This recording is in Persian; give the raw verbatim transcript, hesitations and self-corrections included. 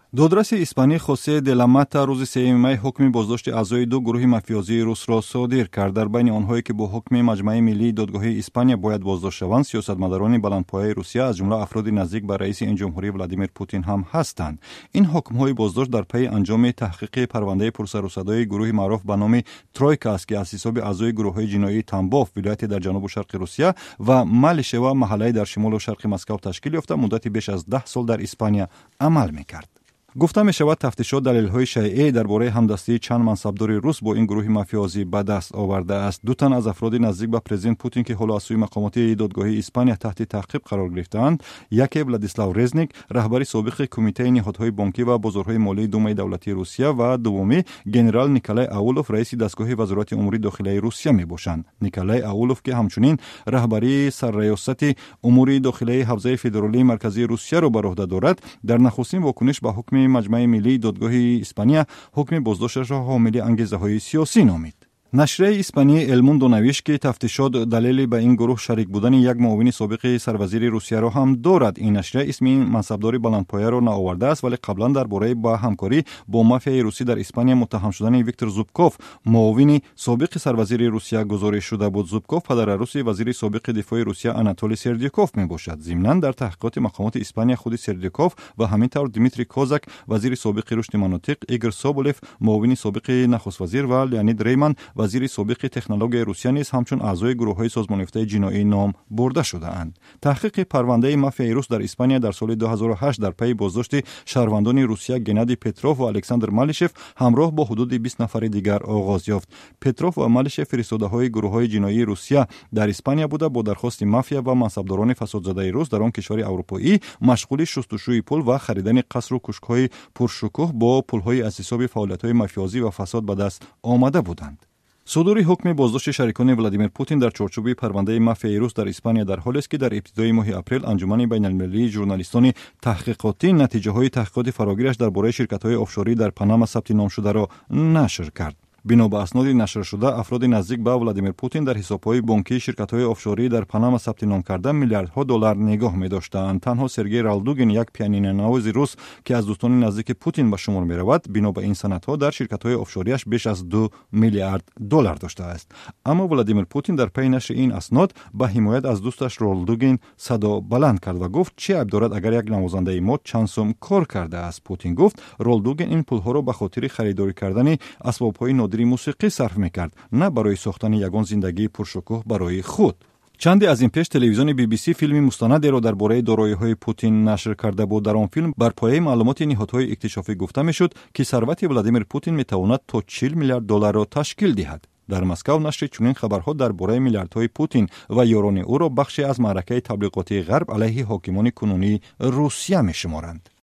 دادرس اسپانی خوسه دلاماتا روز سوم می حکم بازداشت اعضای دو گروه مافیازی روس را صادر کرد. در بین آنهایی که با حکم مجمع ملی دادگاه اسپانیا باید بازداشت شوند، سیاستمداران بلندپایه روسیه از جمله افراد نزدیک به رئیس این جمهوری ولادیمیر پوتین هم هستند. این حکم‌های بازداشت در پی انجام تحقیق پرونده پرسر و صدای گروه معروف به نام ترویکا است که از حساب اعضای گروه‌های جنایی تنباف ولایت در جنوب و شرق روسیه و مالشه و محله در شمال و شرق مسکو تشکیل یافته مدت بیش از ده سال در اسپانیا عمل می‌کرد. گفته می شود تفتیشات دلایل‌های شایع درباره همدستی چند منصبدار روس با این گروه مافیازی به دست آورده است. دو تن از افراد نزدیک به پرزیدنت پوتین که حالا از سوی مقامات دادگاه اسپانیا تحت تعقیب قرار گرفتند، یکی ولادیسلاو رزنیک، رهبر سابق کمیته نهادهای بانکی و بازارهای مالی دومای دولتی روسیه، و دومی ژنرال نیکولای اولوف رئیس دستگاه وزارت امور داخلی روسیه می باشند. نیکولای اولوف که همچنین رهبری سرریاست امور داخلی حوزه فدرالی مرکزی روسیه را بر عهده دارد، در نخستین واکنش به حکم مجمع ملی دادگاه اسپانیا حکم بازداشتش را حامل انگیزه‌های سیاسی نامید. نشریه اسپانی الموندو نوشت که تفتیشات دلیلی به این گروه شریک بودن یک معاون سابق سروزیر روسیه را هم دارد. این نشریه اسم این منصبدار بلندپایه را نآورده است، ولی قبلا درباره با همکاری با مافیای روسی در اسپانیا متهم شدن ویکتور زوبکوف، معاون سابق سروزیر روسیه گزارش شده بود. زوبکوف پدر روسی وزیر سابق دفاع روسیه آناتولی سردیوکوف میباشد. ضمناً در تحقیقات مقامات اسپانیا خود سردیوکوف و همینطور دیمیتری کوزاک وزیر سابق رشد مناطق، ایگور سوبولف معاون سابق نخست وزیر و لیونید ریمن وزیر سابق تکنولوژی روسیه نیز همچون اعضای گروه‌های سازمان یافته جنایی نام برده شده‌اند. تحقیق پرونده مافیای روس در اسپانیا در سال دو هزار و هشت در پی بازداشت شهروندان روسیه گنادی پتروف و الکساندر مالیشف همراه با حدود بیست نفر دیگر آغاز یافت. پتروف و مالیشف فرستاده‌های گروه‌های جنایی روسیه در اسپانیا بوده با درخواست مافیا و منصبداران فسادزده روس در آن کشور اروپایی مشغول شستشوی پول و خریدن قصر و کوشک‌های پرشکوه با پول‌های از حساب فعالیت‌های مافیازی و فساد به دست آمده بودند. صدور حکم بازداشت شریکان ولادیمیر پوتین در چارچوب پرونده مافیای روس در اسپانیا در حالی است که در ابتدای ماه اپریل انجمن بین‌المللی ژورنالیستان تحقیقاتی نتیجه‌های تحقیقات فراگیرش درباره شرکت‌های آفشوری در پاناما ثبت نام شده را نشر کرد. بنا به اسناد نشر شده، افراد نزدیک به ولادیمیر پوتین در حساب‌های بانکی شرکت‌های آفشوری در پاناما ثبت نام کرده میلیاردها دلار نگاه می‌داشتند. تنها سرگئی رالدوگین، یک پیانینونواز روس که از دوستان نزدیک پوتین به شمار می‌رود، بنا به این سندها در شرکت‌های آفشوریش بیش از دو میلیارد دلار داشته است. اما ولادیمیر پوتین در پی نشر این اسناد به حمایت از دوستش رالدوگین صدا بلند کرد و گفت چه عیب دارد اگر یک نوازنده ما چند سوم کار کرده است. پوتین گفت رالدوگین این پول‌ها را به خاطر خریداری کردن اسباب‌های نادر موسیقی صرف میکرد، نه برای ساختن یگان زندگی پرشکوه برای خود. چندی از این پیش تلویزیون بی بی سی فیلمی مستندی را درباره دارایی‌های پوتین نشر کرده بود. در آن فیلم بر پایه معلومات نهادهای اکتشافی گفته میشد که ثروت ولادیمیر پوتین میتواند تا چهل میلیارد دلار را تشکیل دهد. در مسکو نشر چنین خبرها درباره میلیاردهای پوتین و یاران او را بخشی از معرکه تبلیغاتی غرب علیه حاکمان کنونی روسیه میشمارند.